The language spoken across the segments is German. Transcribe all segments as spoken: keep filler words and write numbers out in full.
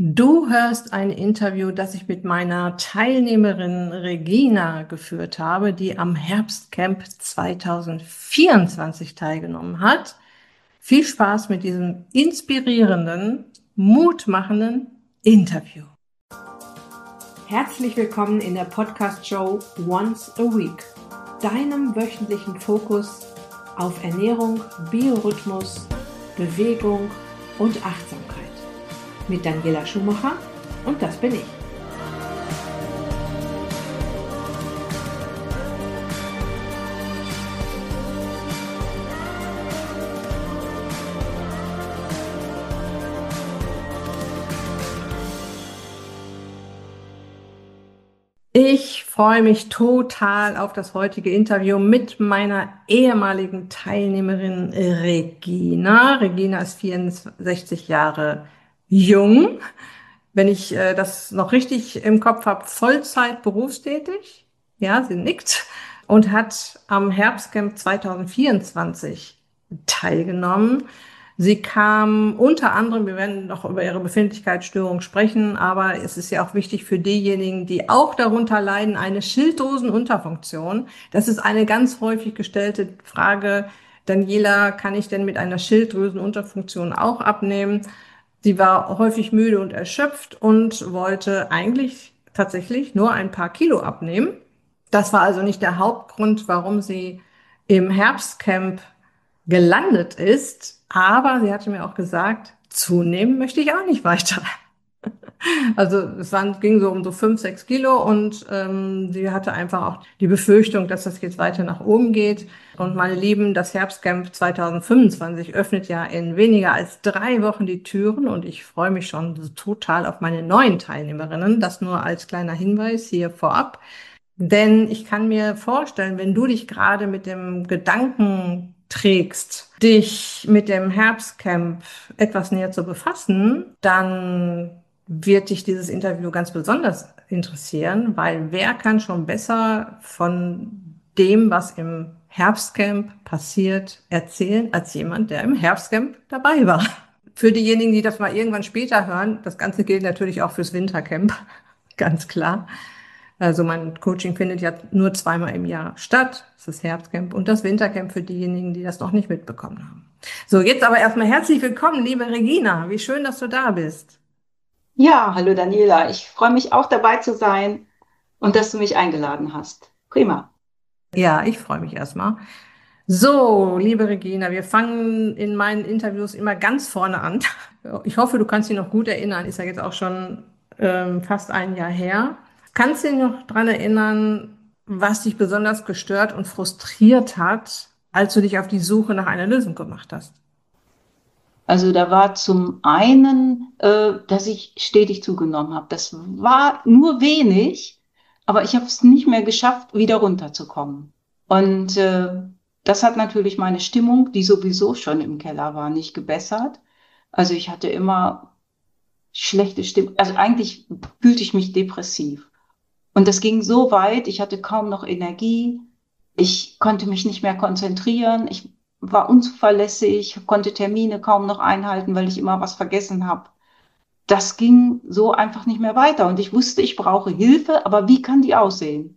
Du hörst ein Interview, das ich mit meiner Teilnehmerin Regina geführt habe, die am Herbstcamp zwanzig vierundzwanzig teilgenommen hat. Viel Spaß mit diesem inspirierenden, mutmachenden Interview. Herzlich willkommen in der Podcast-Show Once a Week, deinem wöchentlichen Fokus auf Ernährung, Biorhythmus, Bewegung und Achtsamkeit. Mit Daniela Schumacher, und das bin ich. Ich freue mich total auf das heutige Interview mit meiner ehemaligen Teilnehmerin Regina. Regina ist vierundsechzig Jahre jung. Wenn ich äh, das noch richtig im Kopf habe, Vollzeit berufstätig. Ja, sie nickt. Und hat am Herbstcamp zwanzig vierundzwanzig teilgenommen. Sie kam unter anderem, wir werden noch über ihre Befindlichkeitsstörung sprechen, aber es ist ja auch wichtig für diejenigen, die auch darunter leiden, eine Schilddrüsenunterfunktion. Das ist eine ganz häufig gestellte Frage. Daniela, kann ich denn mit einer Schilddrüsenunterfunktion auch abnehmen? Sie war häufig müde und erschöpft und wollte eigentlich tatsächlich nur ein paar Kilo abnehmen. Das war also nicht der Hauptgrund, warum sie im Herbstcamp gelandet ist. Aber sie hatte mir auch gesagt, zunehmen möchte ich auch nicht weiter. Also es waren, ging so um so fünf, sechs Kilo und ähm, sie hatte einfach auch die Befürchtung, dass das jetzt weiter nach oben geht. Und meine Lieben, das Herbstcamp zwanzig fünfundzwanzig öffnet ja in weniger als drei Wochen die Türen und ich freue mich schon total auf meine neuen Teilnehmerinnen. Das nur als kleiner Hinweis hier vorab. Denn ich kann mir vorstellen, wenn du dich gerade mit dem Gedanken trägst, dich mit dem Herbstcamp etwas näher zu befassen, dann wird dich dieses Interview ganz besonders interessieren, weil wer kann schon besser von dem, was im Herbstcamp passiert, erzählen, als jemand, der im Herbstcamp dabei war. Für diejenigen, die das mal irgendwann später hören, das Ganze gilt natürlich auch fürs Wintercamp, ganz klar. Also mein Coaching findet ja nur zweimal im Jahr statt. Das ist das Herbstcamp und das Wintercamp für diejenigen, die das noch nicht mitbekommen haben. So, jetzt aber erstmal herzlich willkommen, liebe Regina. Wie schön, dass du da bist. Ja, hallo Daniela. Ich freue mich auch dabei zu sein und dass du mich eingeladen hast. Prima. Ja, ich freue mich erstmal. So, liebe Regina, wir fangen in meinen Interviews immer ganz vorne an. Ich hoffe, du kannst dich noch gut erinnern. Ist ja jetzt auch schon ähm, fast ein Jahr her. Kannst du dich noch dran erinnern, was dich besonders gestört und frustriert hat, als du dich auf die Suche nach einer Lösung gemacht hast? Also da war zum einen, äh, dass ich stetig zugenommen habe. Das war nur wenig, aber ich habe es nicht mehr geschafft, wieder runterzukommen. Und äh, das hat natürlich meine Stimmung, die sowieso schon im Keller war, nicht gebessert. Also ich hatte immer schlechte Stimmung. Also eigentlich fühlte ich mich depressiv. Und das ging so weit, ich hatte kaum noch Energie, ich konnte mich nicht mehr konzentrieren, ich war unzuverlässig, konnte Termine kaum noch einhalten, weil ich immer was vergessen habe. Das ging so einfach nicht mehr weiter und ich wusste, ich brauche Hilfe, aber wie kann die aussehen?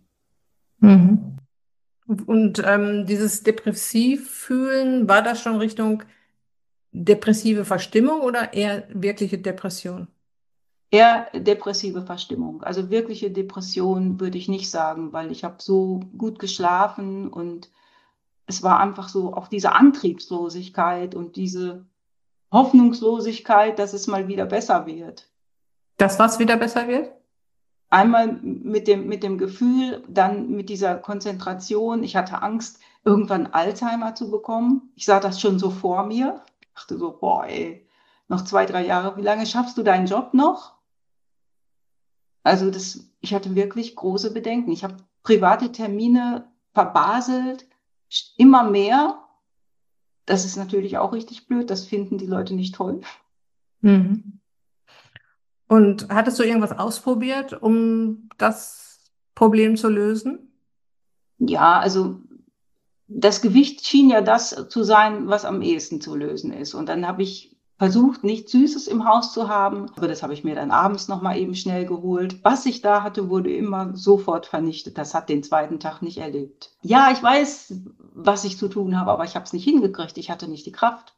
Mhm. Und ähm, dieses Depressiv-Fühlen, war das schon Richtung depressive Verstimmung oder eher wirkliche Depression? Eher depressive Verstimmung. Also wirkliche Depression würde ich nicht sagen, weil ich habe so gut geschlafen und es war einfach so auch diese Antriebslosigkeit und diese Hoffnungslosigkeit, dass es mal wieder besser wird. Dass was wieder besser wird? Einmal mit dem, mit dem Gefühl, dann mit dieser Konzentration. Ich hatte Angst, irgendwann Alzheimer zu bekommen. Ich sah das schon so vor mir. Ich dachte so, boah, ey, noch zwei, drei Jahre, wie lange schaffst du deinen Job noch? Also das, ich hatte wirklich große Bedenken. Ich habe private Termine verbaselt, immer mehr. Das ist natürlich auch richtig blöd. Das finden die Leute nicht toll. Mhm. Und hattest du irgendwas ausprobiert, um das Problem zu lösen? Ja, also das Gewicht schien ja das zu sein, was am ehesten zu lösen ist. Und dann habe ich versucht, nichts Süßes im Haus zu haben. Aber das habe ich mir dann abends noch mal eben schnell geholt. Was ich da hatte, wurde immer sofort vernichtet. Das hat den zweiten Tag nicht erlebt. Ja, ich weiß, was ich zu tun habe, aber ich habe es nicht hingekriegt. Ich hatte nicht die Kraft.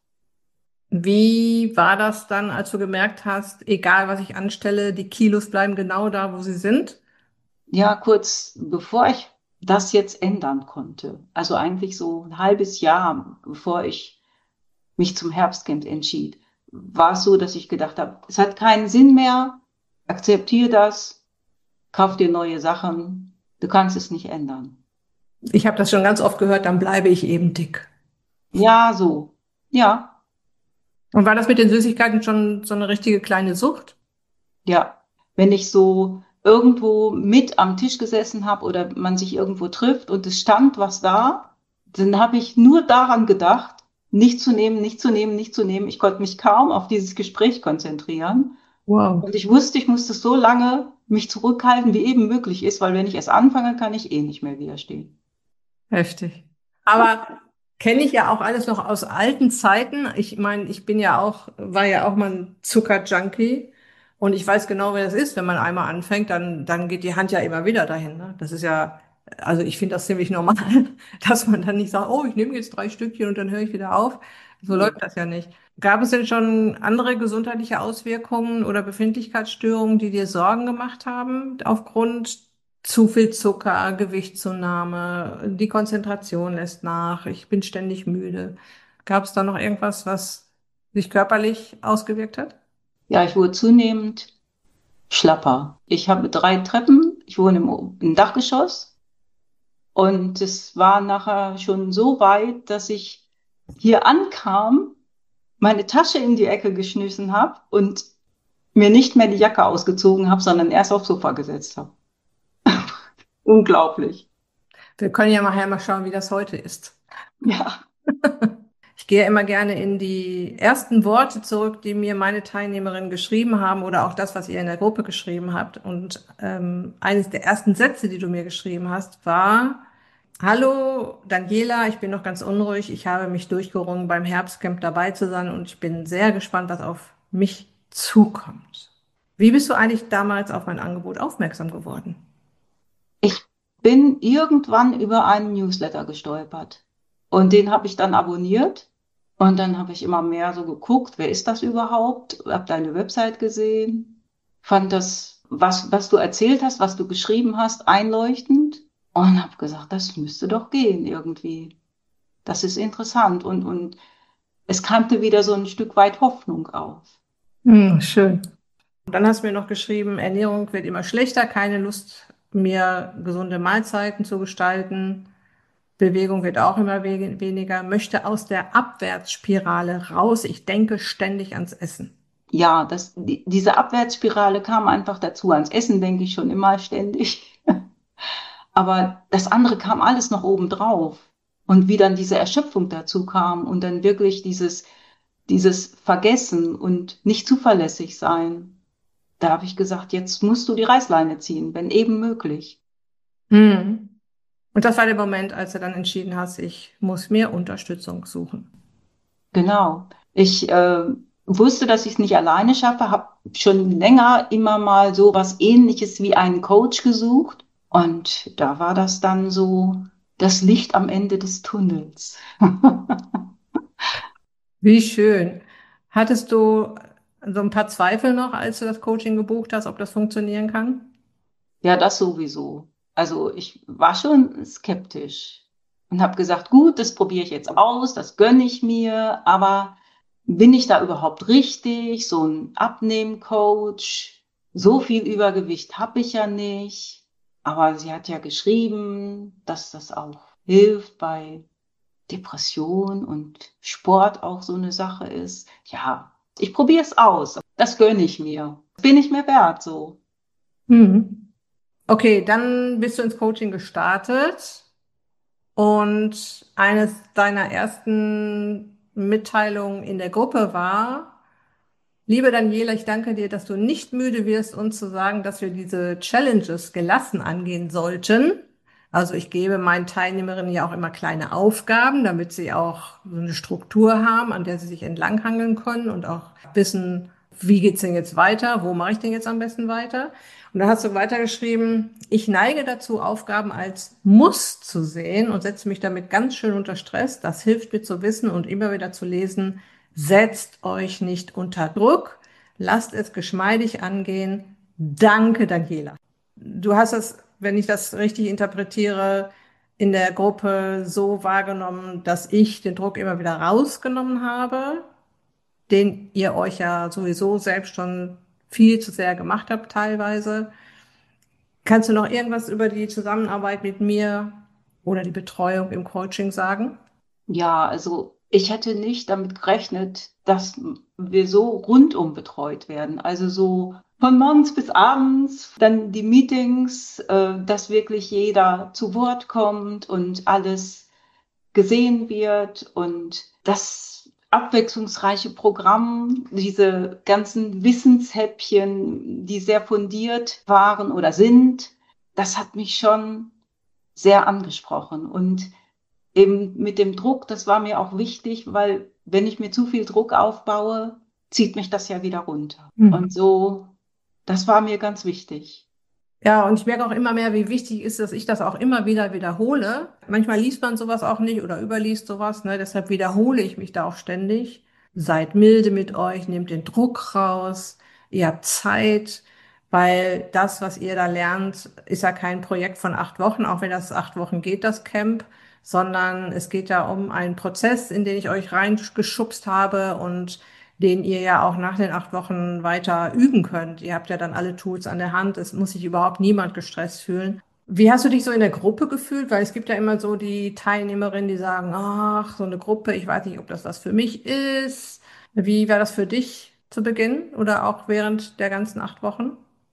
Wie war das dann, als du gemerkt hast, egal was ich anstelle, die Kilos bleiben genau da, wo sie sind? Ja, kurz bevor ich das jetzt ändern konnte, also eigentlich so ein halbes Jahr, bevor ich mich zum Herbstcamp entschied, war es so, dass ich gedacht habe, es hat keinen Sinn mehr, akzeptiere das, kauf dir neue Sachen, du kannst es nicht ändern. Ich habe das schon ganz oft gehört, dann bleibe ich eben dick. Ja, so. Ja, Und war das mit den Süßigkeiten schon so eine richtige kleine Sucht? ja. Wenn ich so irgendwo mit am Tisch gesessen habe oder man sich irgendwo trifft und es stand was da, dann habe ich nur daran gedacht, nicht zu nehmen, nicht zu nehmen, nicht zu nehmen. Ich konnte mich kaum auf dieses Gespräch konzentrieren. Wow, Und ich wusste, ich musste so lange mich zurückhalten, wie eben möglich ist, weil wenn ich es anfange, kann ich eh nicht mehr widerstehen. heftig. Aber kenne ich ja auch alles noch aus alten Zeiten. Ich meine, ich bin ja auch, war ja auch mal ein Zuckerjunkie und ich weiß genau, wie das ist, wenn man einmal anfängt, dann, dann geht die Hand ja immer wieder dahin. Ne? Das ist ja, also ich finde das ziemlich normal, dass man dann nicht sagt, oh, ich nehme jetzt drei Stückchen und dann höre ich wieder auf. So Nee. läuft das ja nicht. Gab es denn schon andere gesundheitliche Auswirkungen oder Befindlichkeitsstörungen, die dir Sorgen gemacht haben aufgrund zu viel Zucker, Gewichtszunahme, die Konzentration lässt nach, ich bin ständig müde. Gab es da noch irgendwas, was sich körperlich ausgewirkt hat? Ja, ich wurde zunehmend schlapper. Ich habe drei Treppen, ich wohne im, im Dachgeschoss und es war nachher schon so weit, dass ich hier ankam, meine Tasche in die Ecke geschmissen habe und mir nicht mehr die Jacke ausgezogen habe, sondern erst aufs Sofa gesetzt habe. Unglaublich. Wir können ja nachher mal schauen, wie das heute ist. Ja, Ich gehe immer gerne in die ersten Worte zurück, die mir meine Teilnehmerinnen geschrieben haben oder auch das, was ihr in der Gruppe geschrieben habt. Und ähm, eines der ersten Sätze, die du mir geschrieben hast, war: Hallo Daniela, ich bin noch ganz unruhig. Ich habe mich durchgerungen, beim Herbstcamp dabei zu sein und ich bin sehr gespannt, was auf mich zukommt. Wie bist du eigentlich damals auf mein Angebot aufmerksam geworden? ich bin irgendwann über einen Newsletter gestolpert und den habe ich dann abonniert und dann habe ich immer mehr so geguckt, wer ist das überhaupt? Hab deine Website gesehen, fand das, was, was du erzählt hast, was du geschrieben hast, einleuchtend und habe gesagt, das müsste doch gehen irgendwie. Das ist interessant und, und es keimte wieder so ein Stück weit Hoffnung auf. Hm, schön. Und dann hast du mir noch geschrieben, Ernährung wird immer schlechter, keine Lust mehr, gesunde Mahlzeiten zu gestalten. Bewegung wird auch immer we weniger, möchte aus der Abwärtsspirale raus. Ich denke ständig ans Essen. Ja, das, die, diese Abwärtsspirale kam einfach dazu. Ans Essen denke ich schon immer ständig. Aber das andere kam alles noch obendrauf. Und wie dann diese Erschöpfung dazu kam und dann wirklich dieses, dieses Vergessen und nicht zuverlässig sein. Da habe ich gesagt, jetzt musst du die Reißleine ziehen, wenn eben möglich. Hm. Und das war der Moment, als du dann entschieden hast, ich muss mir Unterstützung suchen. Genau. Ich äh, wusste, dass ich es nicht alleine schaffe, habe schon länger immer mal so was Ähnliches wie einen Coach gesucht. Und da war das dann so das Licht am Ende des Tunnels. Wie schön. Hattest du so ein paar Zweifel noch, als du das Coaching gebucht hast, ob das funktionieren kann? Ja, das sowieso. Also ich war schon skeptisch und habe gesagt, gut, das probiere ich jetzt aus, das gönne ich mir, aber bin ich da überhaupt richtig? So ein Abnehmcoach, so viel Übergewicht habe ich ja nicht. Aber sie hat ja geschrieben, dass das auch hilft bei Depression und Sport auch so eine Sache ist. Ja, ich probiere es aus. Das gönne ich mir. Bin ich mir wert, so. Hm. Okay, dann bist du ins Coaching gestartet und eines deiner ersten Mitteilungen in der Gruppe war: Liebe Daniela, ich danke dir, dass du nicht müde wirst, uns zu sagen, dass wir diese Challenges gelassen angehen sollten. Also ich gebe meinen Teilnehmerinnen ja auch immer kleine Aufgaben, damit sie auch so eine Struktur haben, an der sie sich entlanghangeln können und auch wissen, wie geht's denn jetzt weiter? Wo mache ich denn jetzt am besten weiter? Und dann hast du weitergeschrieben, ich neige dazu, Aufgaben als Muss zu sehen und setze mich damit ganz schön unter Stress. Das hilft mir zu wissen und immer wieder zu lesen, setzt euch nicht unter Druck, lasst es geschmeidig angehen. Danke, Daniela. Du hast das, wenn ich das richtig interpretiere, in der Gruppe so wahrgenommen, dass ich den Druck immer wieder rausgenommen habe, den ihr euch ja sowieso selbst schon viel zu sehr gemacht habt teilweise. Kannst du noch irgendwas über die Zusammenarbeit mit mir oder die Betreuung im Coaching sagen? Ja, also ich hätte nicht damit gerechnet, dass wir so rundum betreut werden. Also so von morgens bis abends, dann die Meetings, äh, dass wirklich jeder zu Wort kommt und alles gesehen wird und das abwechslungsreiche Programm, diese ganzen Wissenshäppchen, die sehr fundiert waren oder sind, das hat mich schon sehr angesprochen. Und eben mit dem Druck, das war mir auch wichtig, weil wenn ich mir zu viel Druck aufbaue, zieht mich das ja wieder runter. Und Mhm. so, das war mir ganz wichtig. Ja, und ich merke auch immer mehr, wie wichtig ist, dass ich das auch immer wieder wiederhole. Manchmal liest man sowas auch nicht oder überliest sowas, ne? Deshalb wiederhole ich mich da auch ständig. Seid milde mit euch, nehmt den Druck raus, ihr habt Zeit, weil das, was ihr da lernt, ist ja kein Projekt von acht Wochen, auch wenn das acht Wochen geht, das Camp, sondern es geht ja um einen Prozess, in den ich euch reingeschubst habe und den ihr ja auch nach den acht Wochen weiter üben könnt. Ihr habt ja dann alle Tools an der Hand. Es muss sich überhaupt niemand gestresst fühlen. Wie hast du dich so in der Gruppe gefühlt? Weil es gibt ja immer so die Teilnehmerinnen, die sagen, ach, so eine Gruppe, ich weiß nicht, ob das was für mich ist. Wie war das für dich zu Beginn oder auch während der ganzen acht Wochen?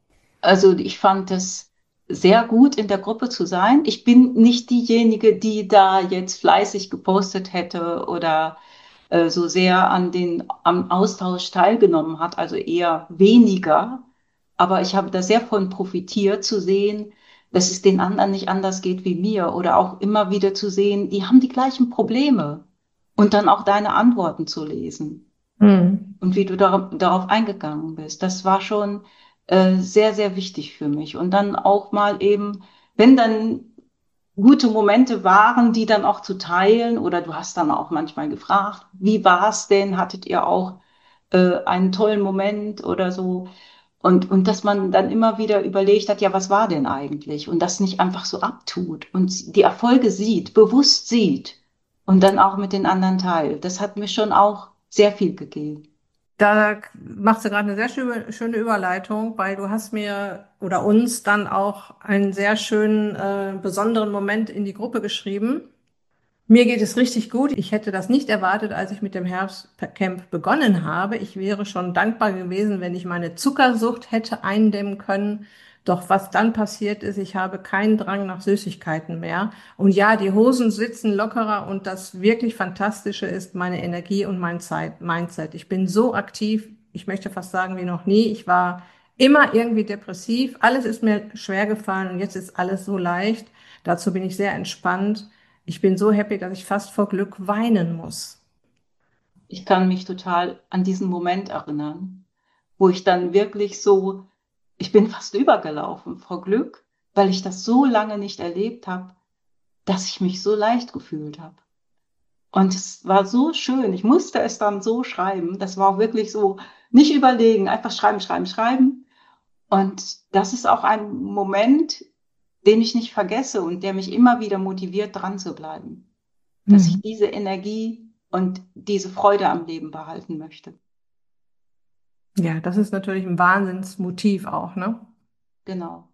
Also ich fand es sehr gut, in der Gruppe zu sein. Ich bin nicht diejenige, die da jetzt fleißig gepostet hätte oder äh, so sehr an den, am Austausch teilgenommen hat, also eher weniger. Aber ich habe da sehr von profitiert zu sehen, dass es den anderen nicht anders geht wie mir oder auch immer wieder zu sehen, die haben die gleichen Probleme und dann auch deine Antworten zu lesen Hm. und wie du darauf, darauf eingegangen bist. Das war schon äh, sehr, sehr wichtig für mich. Und dann auch mal eben, wenn dann gute Momente waren, die dann auch zu teilen, oder du hast dann auch manchmal gefragt, wie war es denn? Hattet ihr auch äh, einen tollen Moment oder so? Und, und dass man dann immer wieder überlegt hat, ja, was war denn eigentlich? Und das nicht einfach so abtut und die Erfolge sieht, bewusst sieht und dann auch mit den anderen teilt. Das hat mir schon auch sehr viel gegeben. Da machst du gerade eine sehr schöne, schöne Überleitung, weil du hast mir oder uns dann auch einen sehr schönen, äh, besonderen Moment in die Gruppe geschrieben. Mir geht es richtig gut. Ich hätte das nicht erwartet, als ich mit dem Herbstcamp begonnen habe. Ich wäre schon dankbar gewesen, wenn ich meine Zuckersucht hätte eindämmen können. Doch was dann passiert ist, ich habe keinen Drang nach Süßigkeiten mehr. Und ja, die Hosen sitzen lockerer und das wirklich Fantastische ist meine Energie und mein Zeit, Mindset. Ich bin so aktiv, ich möchte fast sagen wie noch nie. Ich war immer irgendwie depressiv. Alles ist mir schwer gefallen und jetzt ist alles so leicht. Dazu bin ich sehr entspannt. Ich bin so happy, dass ich fast vor Glück weinen muss. Ich kann mich total an diesen Moment erinnern, wo ich dann wirklich so, ich bin fast übergelaufen vor Glück, weil ich das so lange nicht erlebt habe, dass ich mich so leicht gefühlt habe. Und es war so schön. Ich musste es dann so schreiben. Das war auch wirklich so, nicht überlegen, einfach schreiben, schreiben, schreiben. Und das ist auch ein Moment, den ich nicht vergesse und der mich immer wieder motiviert, dran zu bleiben. Dass ich Mhm. diese Energie und diese Freude am Leben behalten möchte. Ja, das ist natürlich ein Wahnsinnsmotiv auch, ne? Genau.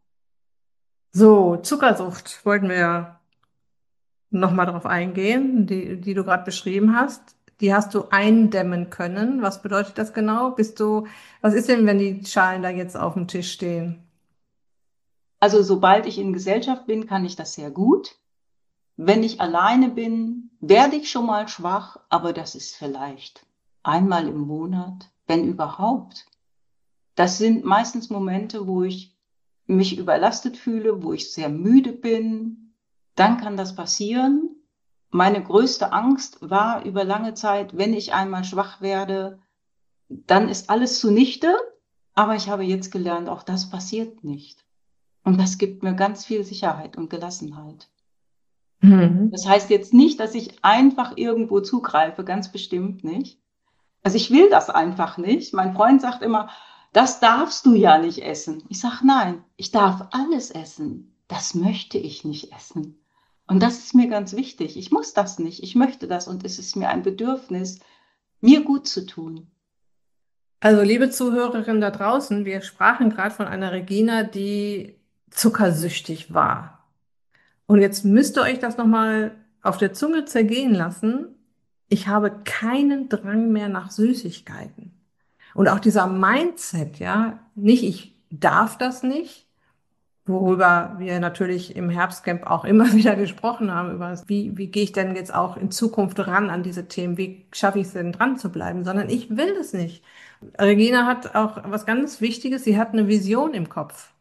So, Zuckersucht wollten wir ja nochmal drauf eingehen, die, die du gerade beschrieben hast. Die hast du eindämmen können. Was bedeutet das genau? Bist du, was ist denn, wenn die Schalen da jetzt auf dem Tisch stehen? Also sobald ich in Gesellschaft bin, kann ich das sehr gut. Wenn ich alleine bin, werde ich schon mal schwach, aber das ist vielleicht einmal im Monat, wenn überhaupt. Das sind meistens Momente, wo ich mich überlastet fühle, wo ich sehr müde bin. dann kann das passieren. Meine größte Angst war über lange Zeit, wenn ich einmal schwach werde, dann ist alles zunichte. Aber ich habe jetzt gelernt, auch das passiert nicht. Und das gibt mir ganz viel Sicherheit und Gelassenheit. Mhm. Das heißt jetzt nicht, dass ich einfach irgendwo zugreife, ganz bestimmt nicht. Also ich will das einfach nicht. Mein Freund sagt immer, das darfst du ja nicht essen. Ich sage, nein, ich darf alles essen. Das möchte ich nicht essen. Und das ist mir ganz wichtig. Ich muss das nicht. Ich möchte das und es ist mir ein Bedürfnis, mir gut zu tun. Also, liebe Zuhörerinnen da draußen, wir sprachen gerade von einer Regina, die zuckersüchtig war. Und jetzt müsst ihr euch das nochmal auf der Zunge zergehen lassen. Ich habe keinen Drang mehr nach Süßigkeiten. Und auch dieser Mindset, ja, nicht ich darf das nicht, worüber wir natürlich im Herbstcamp auch immer wieder gesprochen haben, über wie, wie gehe ich denn jetzt auch in Zukunft ran an diese Themen, wie schaffe ich es denn dran zu bleiben, sondern ich will das nicht. Regina hat auch was ganz Wichtiges, sie hat eine Vision im Kopf.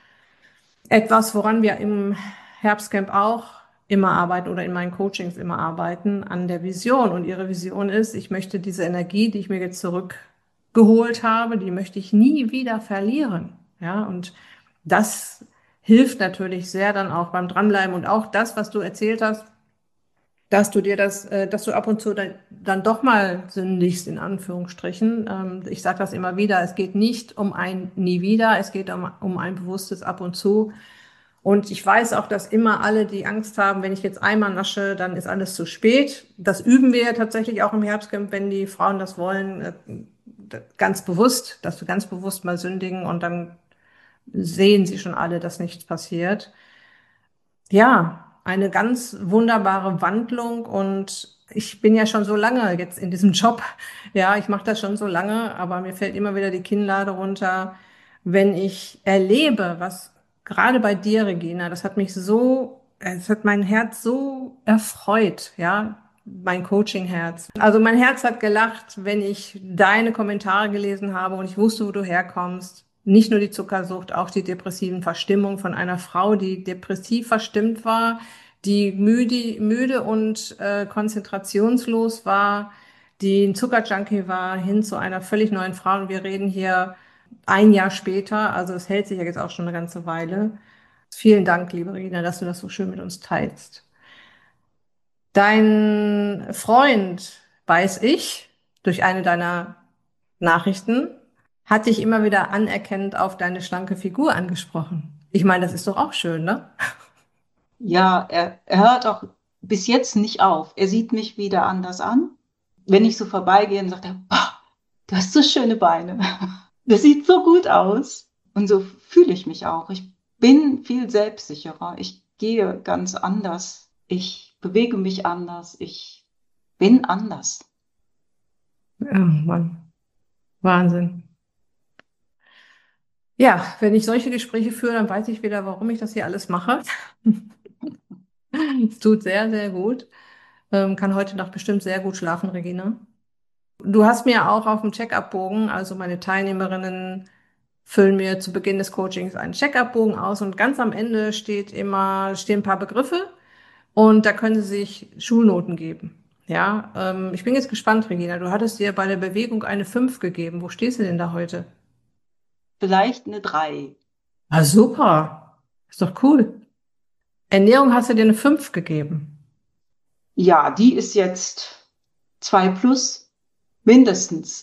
Etwas, woran wir im Herbstcamp auch immer arbeiten oder in meinen Coachings immer arbeiten, an der Vision. Und ihre Vision ist, ich möchte diese Energie, die ich mir jetzt zurückgeholt habe, die möchte ich nie wieder verlieren. Ja, und das hilft natürlich sehr dann auch beim Dranbleiben und auch das, was du erzählt hast, dass du dir das, äh, dass du ab und zu dann, dann doch mal sündigst, in Anführungsstrichen. Ähm, ich sage das immer wieder, es geht nicht um ein Nie wieder, es geht um, um ein bewusstes Ab und zu. Und ich weiß auch, dass immer alle, die Angst haben, wenn ich jetzt einmal nasche, dann ist alles zu spät. Das üben wir ja tatsächlich auch im Herbstcamp, wenn die Frauen das wollen, äh, ganz bewusst, dass wir ganz bewusst mal sündigen und dann sehen sie schon alle, dass nichts passiert. Ja, eine ganz wunderbare Wandlung und ich bin ja schon so lange jetzt in diesem Job. Ja, ich mache das schon so lange, aber mir fällt immer wieder die Kinnlade runter, wenn ich erlebe, was gerade bei dir, Regina, das hat mich so, es hat mein Herz so erfreut, ja, mein Coaching-Herz. Also mein Herz hat gelacht, wenn ich deine Kommentare gelesen habe und ich wusste, wo du herkommst. Nicht nur die Zuckersucht, auch die depressiven Verstimmungen von einer Frau, die depressiv verstimmt war, die müde, müde und äh, konzentrationslos war, die ein Zuckerjunkie war, hin zu einer völlig neuen Frau. Und wir reden hier ein Jahr später, also es hält sich ja jetzt auch schon eine ganze Weile. Vielen Dank, liebe Regina, dass du das so schön mit uns teilst. Dein Freund, weiß ich, durch eine deiner Nachrichten, hat dich immer wieder anerkennend auf deine schlanke Figur angesprochen. Ich meine, das ist doch auch schön, ne? Ja, er, er hört auch bis jetzt nicht auf. Er sieht mich wieder anders an. Wenn ich so vorbeigehe, dann sagt er, "Boah, du hast so schöne Beine. Das sieht so gut aus." Und so fühle ich mich auch. Ich bin viel selbstsicherer. Ich gehe ganz anders. Ich bewege mich anders. Ich bin anders. Oh Mann, Wahnsinn. Ja, wenn ich solche Gespräche führe, dann weiß ich wieder, warum ich das hier alles mache. Es tut sehr, sehr gut. Ähm, kann heute Nacht bestimmt sehr gut schlafen, Regina. Du hast mir auch auf dem Check-up-Bogen, also meine Teilnehmerinnen füllen mir zu Beginn des Coachings einen Check-up-Bogen aus und ganz am Ende steht immer, stehen ein paar Begriffe und da können Sie sich Schulnoten geben. Ja, ähm, ich bin jetzt gespannt, Regina. Du hattest dir bei der Bewegung eine fünf gegeben. Wo stehst du denn da heute? Vielleicht eine drei. Ah, super. Ist doch cool. Ernährung hast du dir eine fünf gegeben. Ja, die ist jetzt zwei plus mindestens.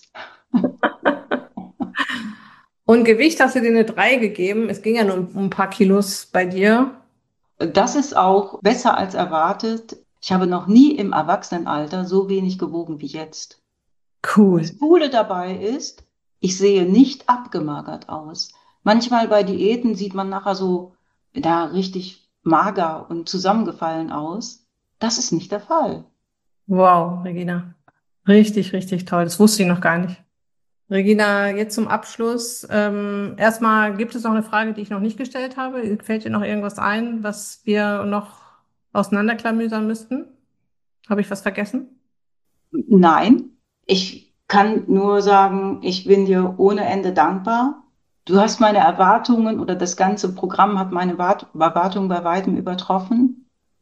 Und Gewicht hast du dir eine drei gegeben. Es ging ja nur um ein paar Kilos bei dir. Das ist auch besser als erwartet. Ich habe noch nie im Erwachsenenalter so wenig gewogen wie jetzt. Cool. Das Coole dabei ist, ich sehe nicht abgemagert aus. Manchmal bei Diäten sieht man nachher so da richtig mager und zusammengefallen aus. Das ist nicht der Fall. Wow, Regina. Richtig, richtig toll. Das wusste ich noch gar nicht. Regina, jetzt zum Abschluss. Ähm, erstmal gibt es noch eine Frage, die ich noch nicht gestellt habe. Fällt dir noch irgendwas ein, was wir noch auseinanderklamüsern müssten? Habe ich was vergessen? Nein, ich kann nur sagen, ich bin dir ohne Ende dankbar. Du hast meine Erwartungen oder das ganze Programm hat meine Wart- Erwartungen bei weitem übertroffen.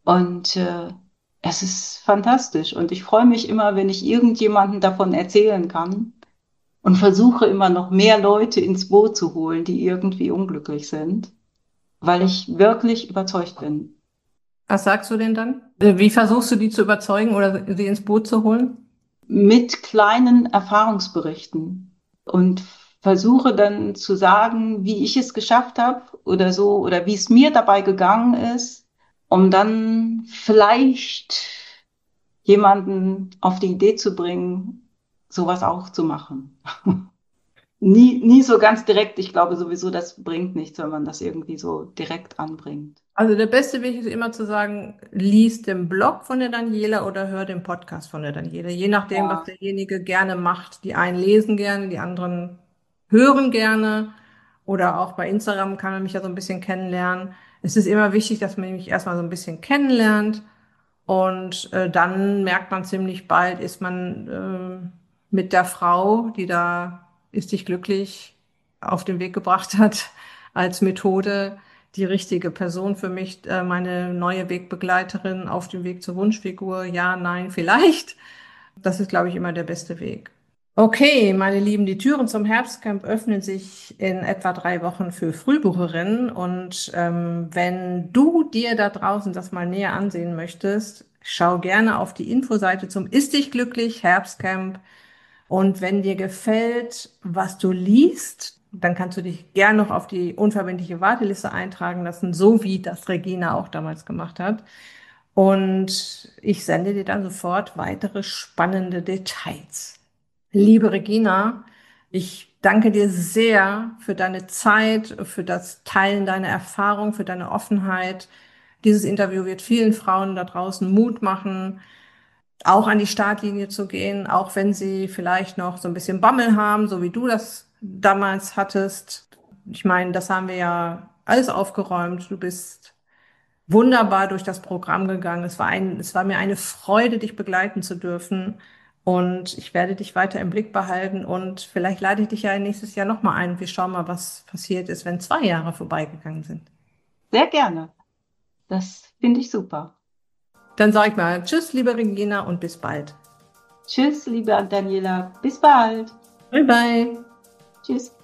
Und äh, es ist fantastisch. Und ich freue mich immer, wenn ich irgendjemanden davon erzählen kann und versuche immer noch mehr Leute ins Boot zu holen, die irgendwie unglücklich sind, weil ich wirklich überzeugt bin. Was sagst du denn dann? Äh, Wie versuchst du die zu überzeugen oder sie ins Boot zu holen? Mit kleinen Erfahrungsberichten und versuche dann zu sagen, wie ich es geschafft habe oder so oder wie es mir dabei gegangen ist, um dann vielleicht jemanden auf die Idee zu bringen, sowas auch zu machen. Nie, nie so ganz direkt. Ich glaube sowieso, das bringt nichts, wenn man das irgendwie so direkt anbringt. Also der beste Weg ist immer zu sagen, lies den Blog von der Daniela oder hör den Podcast von der Daniela. Je nachdem, was Ja, derjenige gerne macht. Die einen lesen gerne, die anderen hören gerne. Oder auch bei Instagram kann man mich ja so ein bisschen kennenlernen. Es ist immer wichtig, dass man mich erstmal so ein bisschen kennenlernt. Und äh, dann merkt man ziemlich bald, ist man äh, mit der Frau, die da ist dich glücklich auf den Weg gebracht hat, als Methode die richtige Person für mich, äh, meine neue Wegbegleiterin auf dem Weg zur Wunschfigur. Ja, nein, vielleicht. Das ist, glaube ich, immer der beste Weg. Okay, meine Lieben, die Türen zum Herbstcamp öffnen sich in etwa drei Wochen für Frühbucherinnen. Und ähm, wenn du dir da draußen das mal näher ansehen möchtest, schau gerne auf die Infoseite zum Ist dich glücklich Herbstcamp. Und wenn dir gefällt, was du liest, dann kannst du dich gern noch auf die unverbindliche Warteliste eintragen lassen, so wie das Regina auch damals gemacht hat. Und ich sende dir dann sofort weitere spannende Details. Liebe Regina, ich danke dir sehr für deine Zeit, für das Teilen deiner Erfahrung, für deine Offenheit. Dieses Interview wird vielen Frauen da draußen Mut machen, auch an die Startlinie zu gehen, auch wenn sie vielleicht noch so ein bisschen Bammel haben, so wie du das damals hattest. Ich meine, das haben wir ja alles aufgeräumt. Du bist wunderbar durch das Programm gegangen. Es war ein, es war mir eine Freude, dich begleiten zu dürfen. Und ich werde dich weiter im Blick behalten und vielleicht lade ich dich ja nächstes Jahr nochmal ein. Wir schauen mal, was passiert ist, wenn zwei Jahre vorbeigegangen sind. sehr gerne. Das finde ich super. Dann sage ich mal Tschüss, liebe Regina, und bis bald. Tschüss, liebe Daniela. Bis bald. Bye bye. Tschüss.